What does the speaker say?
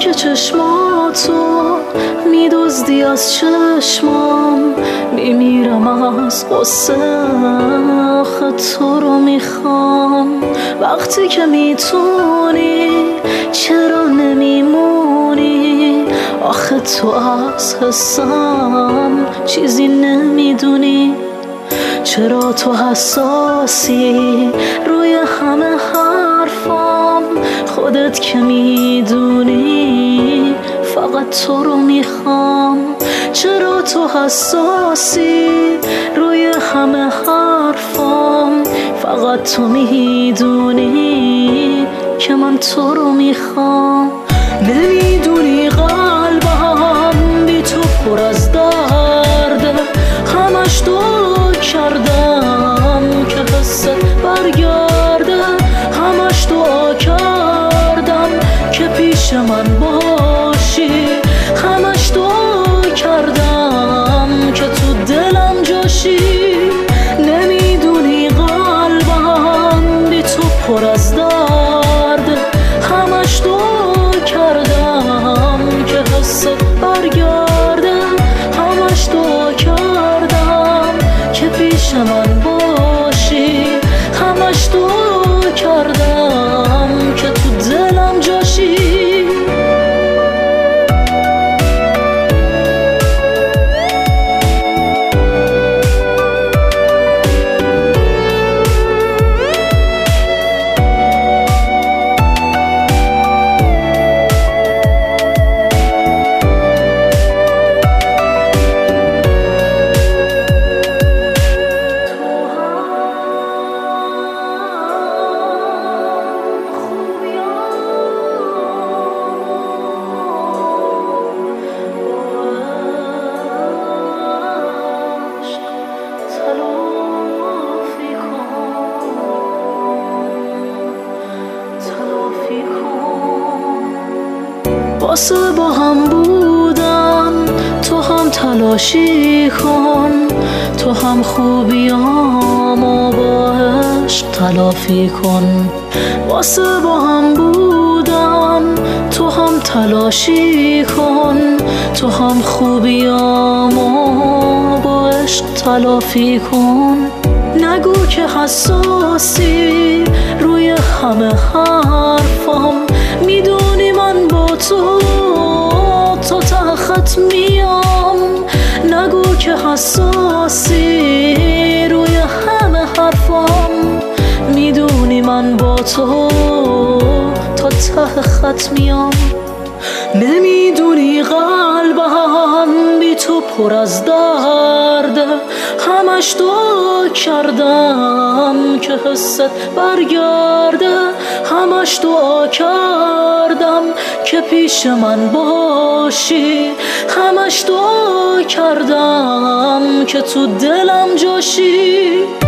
که چشماتو میدزدی از چشمام، میمیرم از قصه، آخه تو رو میخوام. وقتی که میتونی چرا نمیمونی؟ آخه تو از حسم چیزی نمیدونی. چرا تو حساسی روی همه حرفام؟ خودت که میدونی فقط تو رو میخوام. چرا تو حساسی روی همه حرفام؟ فقط تو میدونی که من تو رو میخوام. نمیدونی قلبم بی تو پر از درده، همش تو کردم که حست برگرده، همش دعا کردم که پیش من باشی، همش دعا کردم که تو دلم جاشی. نمیدونی قلبم بی تو پر از درده، همش دعا کردم که حست برگرده، همش دعا کردم که پیش من باشی، همش دعا کردم که تو دلم جاشی. واسه با هم بودن تو هم تلاشی کن، تو هم خوبیامو با عشق تلافی کن. واسه با هم بودن تو هم تلاشی کن، تو هم خوبیامو با عشق تلافی کن. نگو که حساسی روی همه حرفام، میدونی من با تو تا خط میام. نگو که حساسی روی همه حرفام، میدونی من با تو تا ته خط میام. نمیدونی قلبم بی تو پر از درده، همش دعا کردم که حست برگرده، همش دعا کردم که پیش من باشی، همش دعا کردم که تو دلم جاشی.